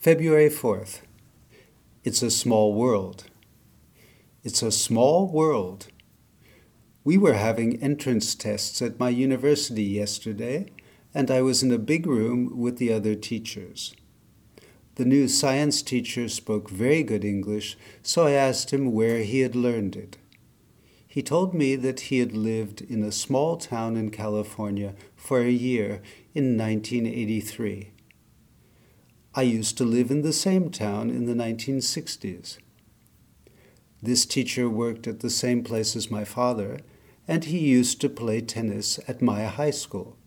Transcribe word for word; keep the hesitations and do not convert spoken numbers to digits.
February fourth. It's a small world. It's a small world. We were having entrance tests at my university yesterday, and I was in a big room with the other teachers. The new science teacher spoke very good English, so I asked him where he had learned it. He told me that he had lived in a small town in California for a year in nineteen eighty-three. I used to live in the same town in the nineteen sixties. This teacher worked at the same place as my father, and he used to play tennis at my high school.